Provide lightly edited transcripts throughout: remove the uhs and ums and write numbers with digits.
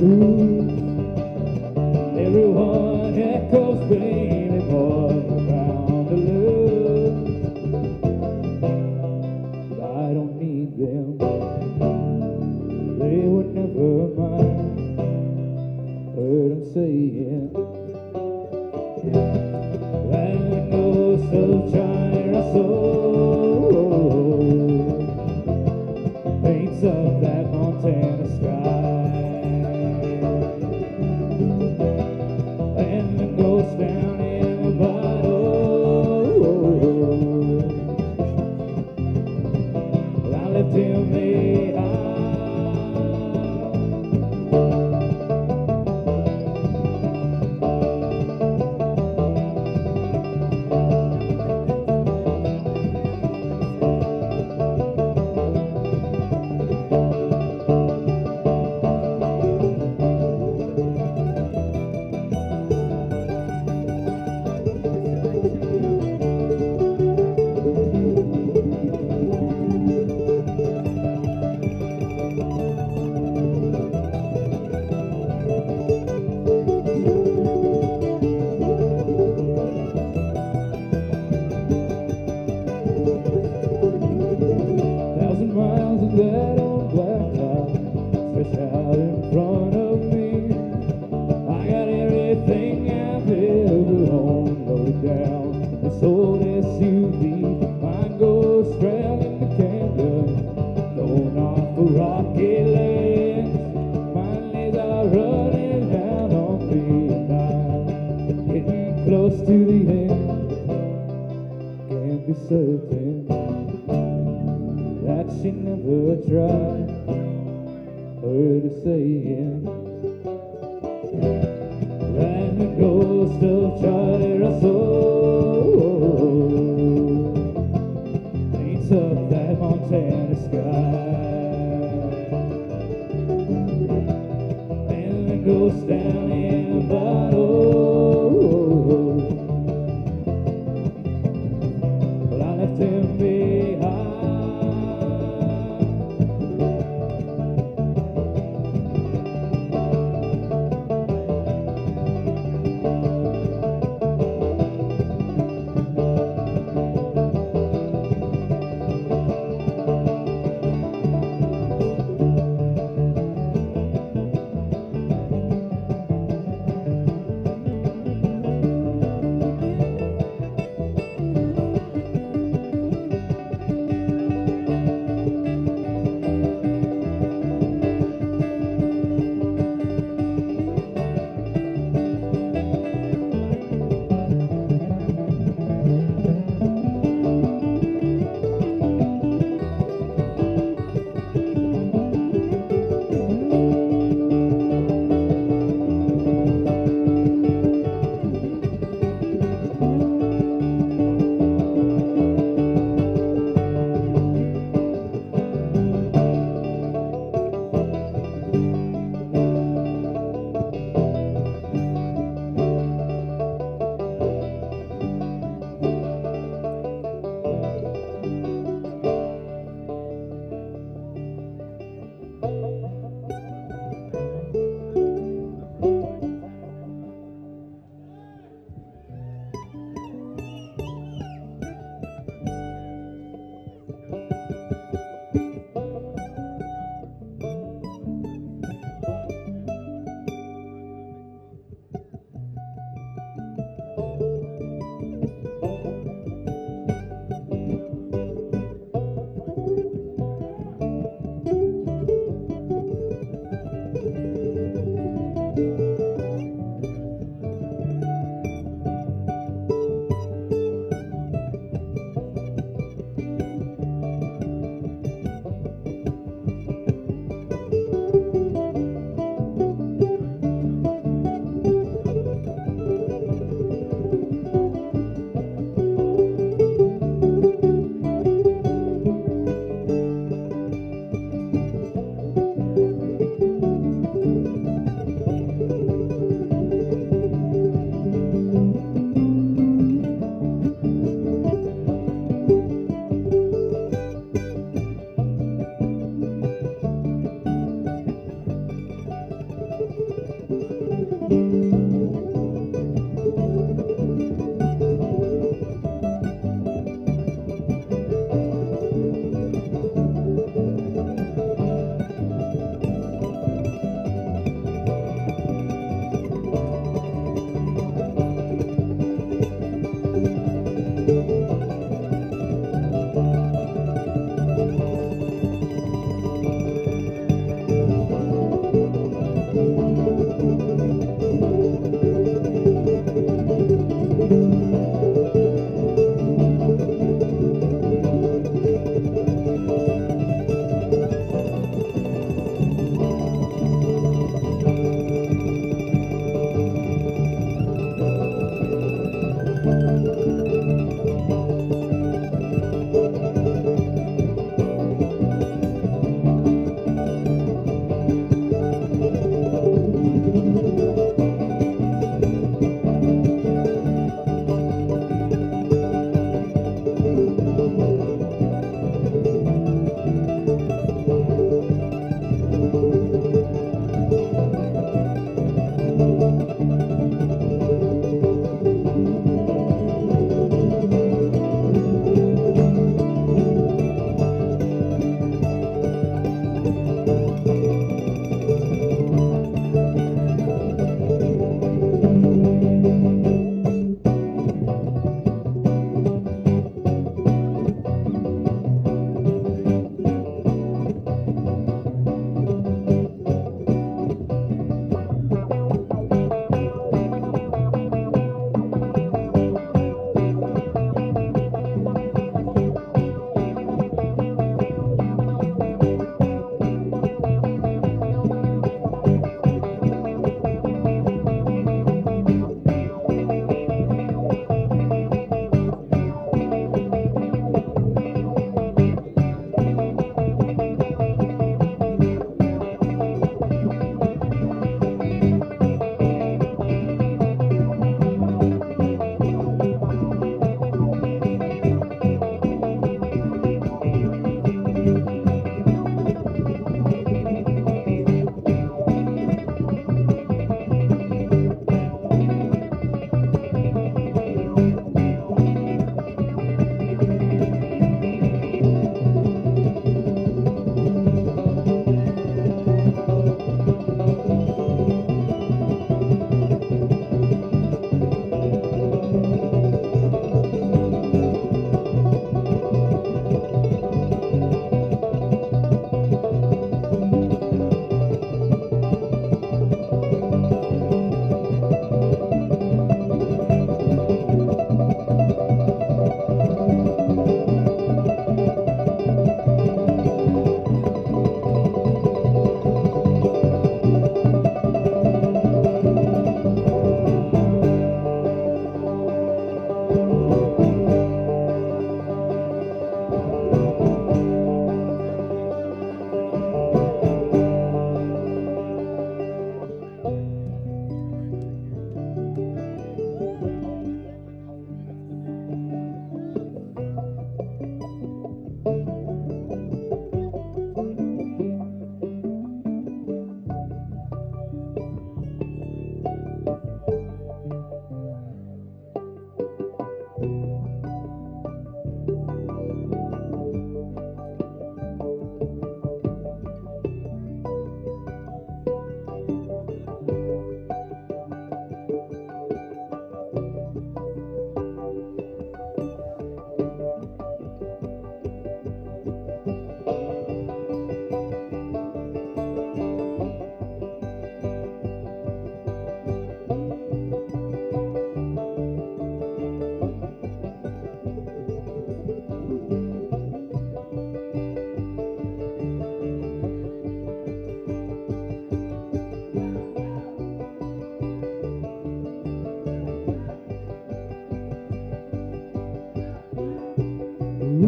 streets. Everyone echoes, baby boy, you're bound to lose. But I don't need them, they would never mind. Heard them saying that the ghost of China soul paints up that Montana sky, and the ghost down in the bottle, well, I left him behind. Miles of that old black car stretched out in front of me. I got everything I've ever owned loaded down this old SUV. My ghost straddling the canyon, going off the rocky lands. My legs are running down on me, and I'm getting close to the end. Can't be certain that she never tried. Heard her saying that the ghost of Charlie Russell paints up that Montana sky, and the ghost down in the bottle, well, I left him behind.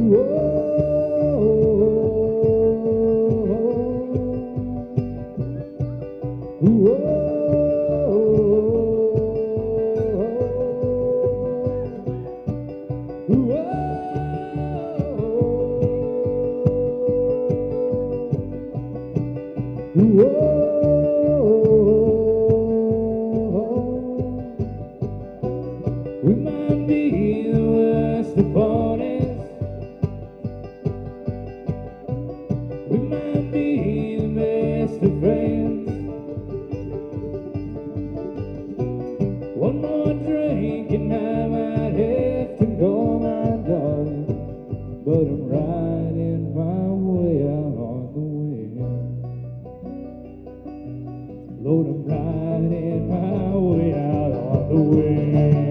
We might be the worst of parties. We might be the best of friends. One more drink and I might have to go, my darling. But I'm riding my way out on the wind. Lord, I'm riding my way out on the wind.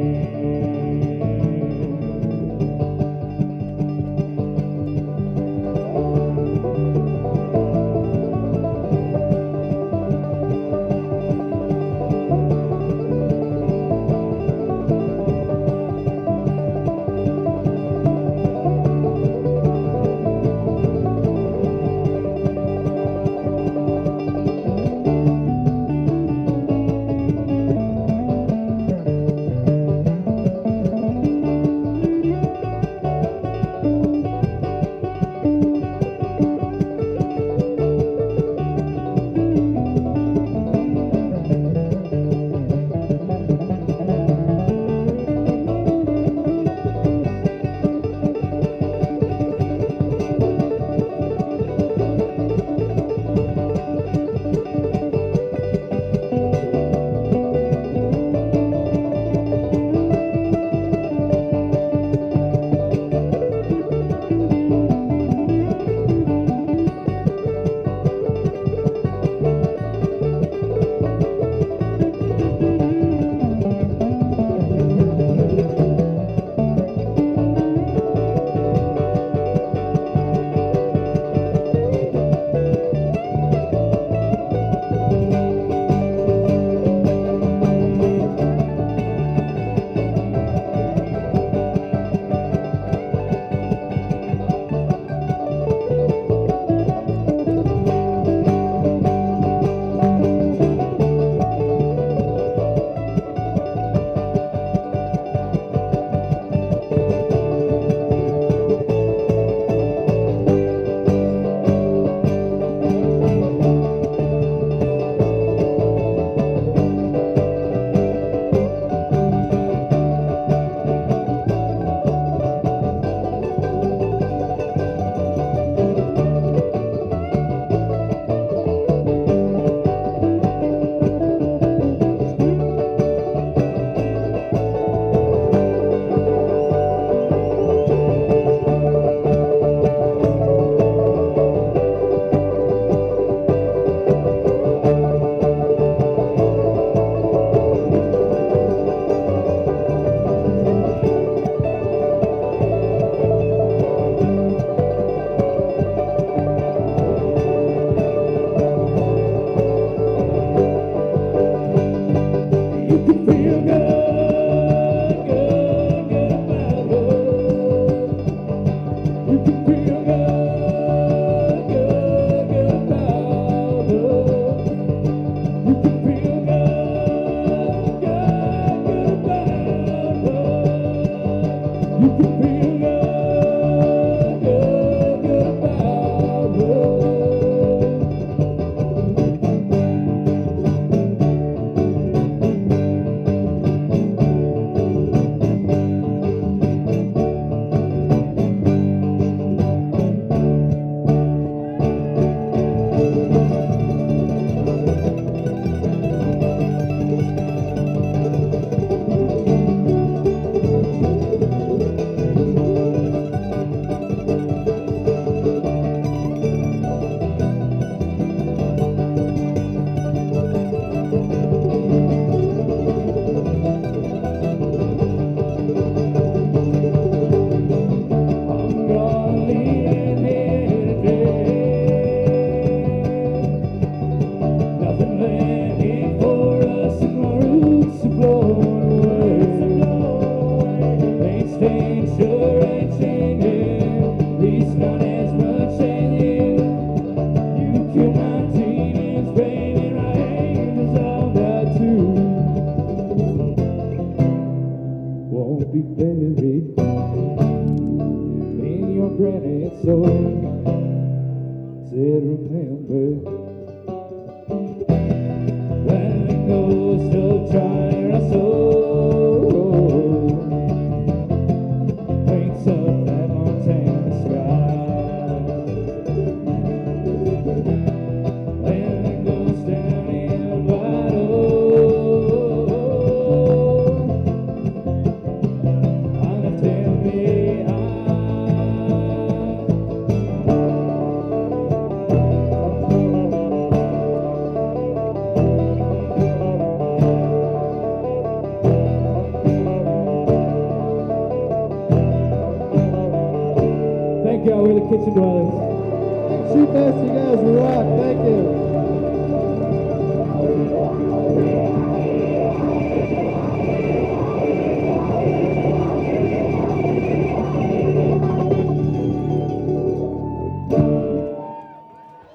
Extinction Dwellers. Shoot Fest, you guys rock. Thank you.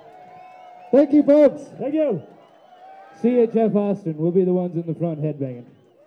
Thank you, folks. Thank you. See you at Jeff Austin. We'll be the ones in the front headbanging.